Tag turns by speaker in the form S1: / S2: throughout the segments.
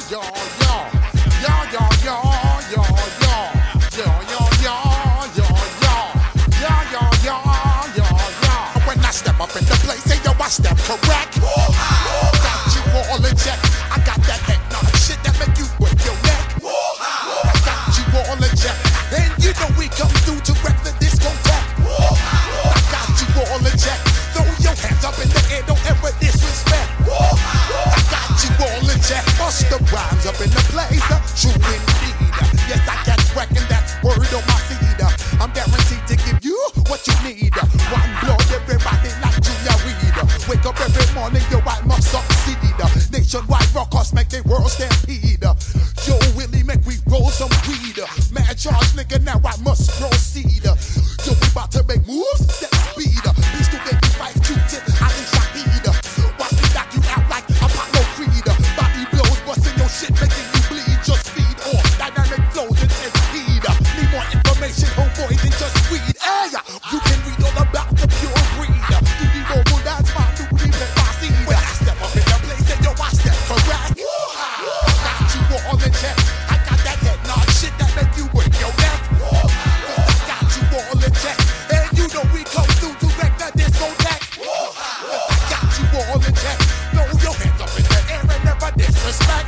S1: yo, yo, yo, yo, yo, yo, yo, yo, yo, yo, yo, yo, yo, yo, yo, yo. When I step up in the place, say yo, I step correct. Got you all in check. I got that head nod shit that make you break your neck. I got you all in check, and you know we come through to wreck the discotheque. I got you all in check. Throw your hands up in the air, don't ever disrespect. I got you all in check. Bust the rhymes up in the place, true indeed. Yes, I catch wreck and that's word on my seed. I'm guaranteed to give you what you need. One blood, everybody like Junior Reed. Wake up every morning, yo, I must succeed. Nationwide rockers make the world stampede. Yo, Willie, make we roll some weed. Mad charge, nigga, now I must proceed. Yo, we about to make moves, set speed. These two baby fight, Q-tip, Ali Shaheed. Watch me knock you out like Apollo Creed. Body blows, busting your shit, making you bleed. Just feed on dynamic flows and speed. Need more information, homeboy, than just weed. Hey, you can read all about the pure breed. Do the mobile dance, my new remix, my seed. When I step up in the place, then yo, I step correct. I got you all in check. I got that head nod shit that make you break your neck. I got you all in check. And you know we come through to wreck the discotheque. I got you all in check. Throw your hands up in the air and never disrespect.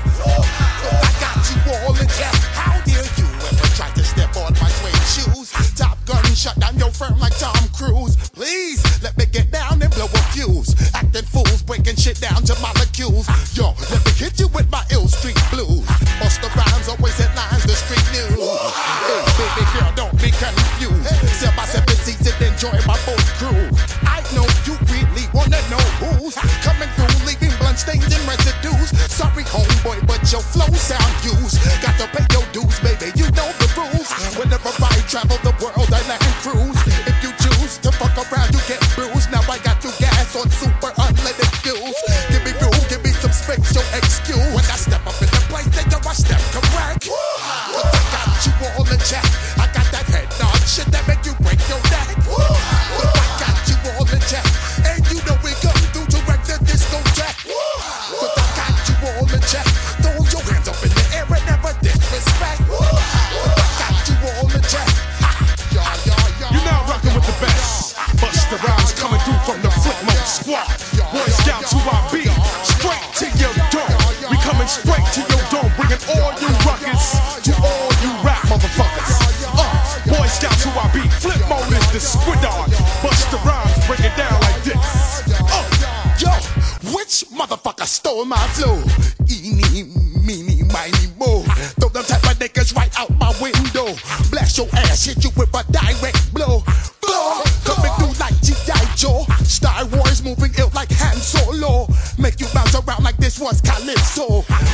S1: I got you all in check. How dare you ever try to step on my suede shoes? Top Gun shut down your firm like Tom Cruise. Please, let me get down and blow a fuse. Acting fools, breaking shit down to molecules. Yo, let me hit you with my ill street blues. Bust the rhymes, always headlines, the street news. Hey, baby girl, don't be confused. Sell my 7 seats and enjoy my boat crew. I know you really wanna know who's coming through, leaving blood stains and residues. Sorry, homeboy, but your flow sound used. Got to pay your dues, baby, you know the rules. Whenever I travel the world, I land cruise. If you choose to fuck around, you get bruised. Now I got you gas on super unleaded fuels. Give me room, give me some space, your excuse. When I step up in the place, then yo, I step correct. Cause I got you all in check. I got that head nod shit that make you break your neck. Cause I got you all in check. And you know we come through to wreck the discotheque. Cause I got you all in check. Throw your hands up in the air and never disrespect. Cause I got you all in check.
S2: You're now rocking with the best. Busta Rhymes coming through from the Flip Mode Squad. Boy Scouts who I be. Straight to your dome. We coming straight to your dome. Bringing all you ruckus to all you rap motherfuckers. Boy Scouts who I be. Flip Mode is the squid on. Busta Rhymes break it down like this.
S1: Yo, which motherfucker stole my flow? Eeny, meeny, miny, mo. Throw them type of niggas right out my window. Blast your ass, hit you with a direct blow. Blow, coming through like G.I. Joe. Star Wars moving ill like Han Solo. Make you bounce around like this was Calypso.